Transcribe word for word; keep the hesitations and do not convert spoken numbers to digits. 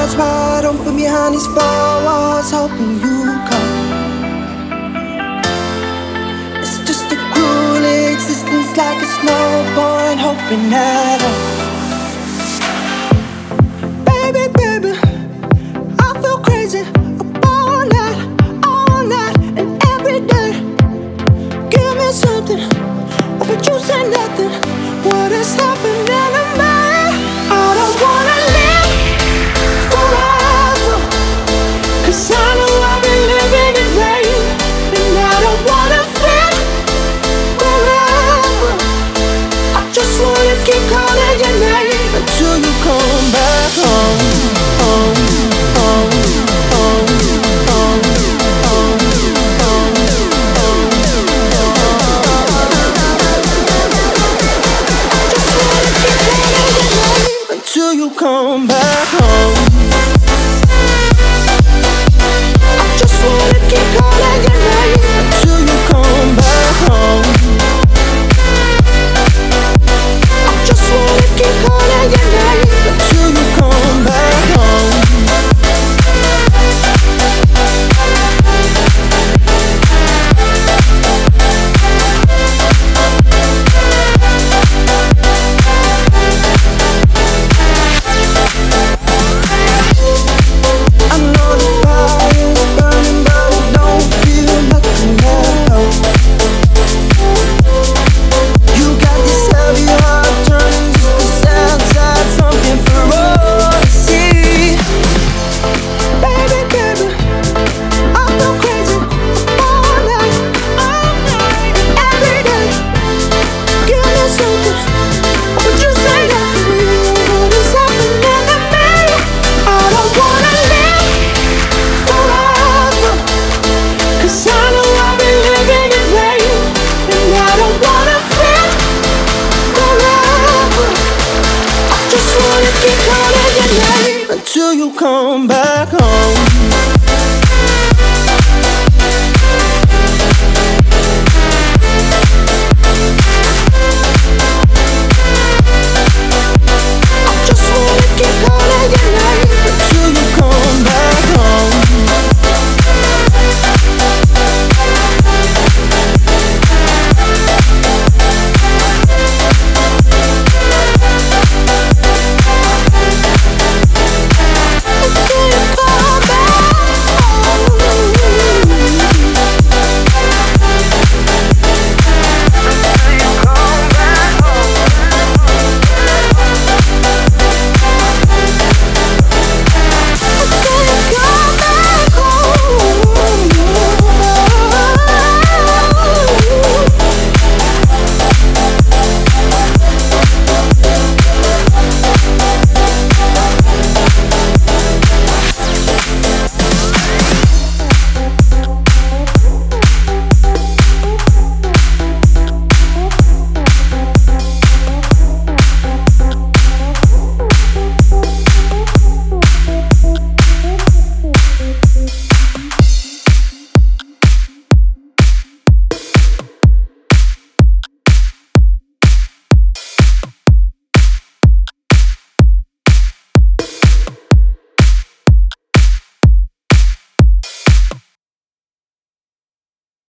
eyes wide open behind these four walls, hoping you come. It's just a cruel existence, like it's no point hoping at all. Baby, baby, I feel crazy all night, all night and every day. Give me something, but you say nothing. What is happening to me? I don't wanna live forever, 'cause I know I've been living in vain. And I don't wanna feel forever. I just wanna keep calling your name until you come back home, home, home, home, home, home, home, home, I just wanna keep calling your name until you come back home. I just wanna keep calling your name until you come back home. I just wanna keep calling your name until you come back home. I know the fire is burning, but I don't feel nothing at all. You got this heavy heart turning just to sad, sad, something for all to see. Baby, baby, I feel crazy all night, all night, every day. Give me something, but you say nothing. What is happening to me? I don't wanna live forever, 'cause I know I've been living in vain. And I don't wanna feel forever. I just wanna keep calling your name until you come back home.